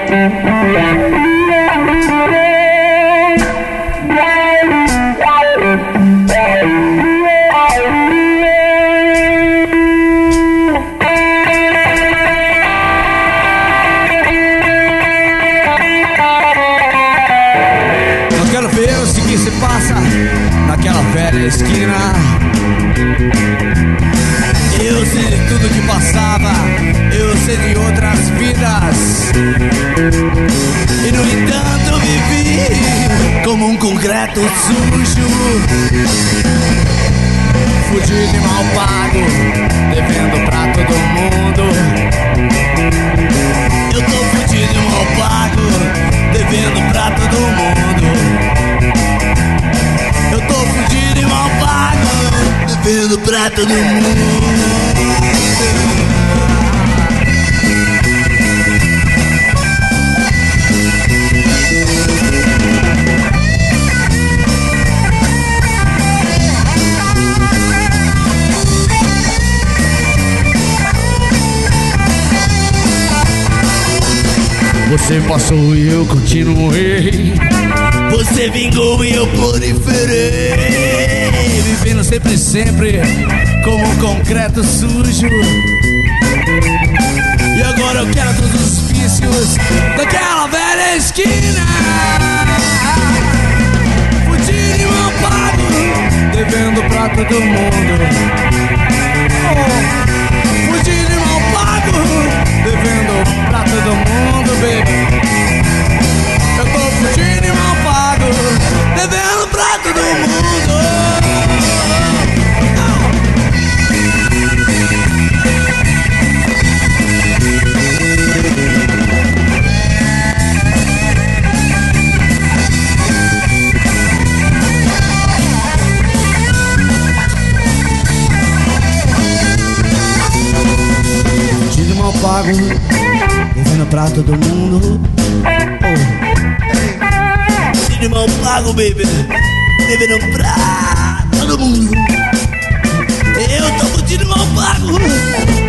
Naquela velha esquina, eu sei de tudo que passava, eu sei de outras vidas, e no entanto vivi como um concreto sujo, fudido e mal pago, devendo pra todo mundo. Eu tô fudido e mal pago, devendo pra todo mundo. Eu tô fudido e mal pago, devendo pra todo mundo. Você passou e eu continuei. Você vingou e eu proliferei, vivendo sempre como um concreto sujo. E agora eu quero todos os vícios daquela velha esquina. Fudido e mal pago, devendo pra todo mundo. Fudido e mal pago, devendo pra todo mundo, baby. Eu tô fudido e mal pago, devendo pra todo mundo. Fudido e mal pago, devendo pra todo mundo. De mal pago, baby, devendo pra todo mundo. Eu tô fudido mal pago,